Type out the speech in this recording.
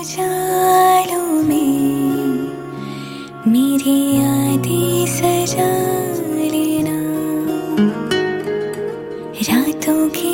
उजालों में मेरी यादें सजा लेना, रातों की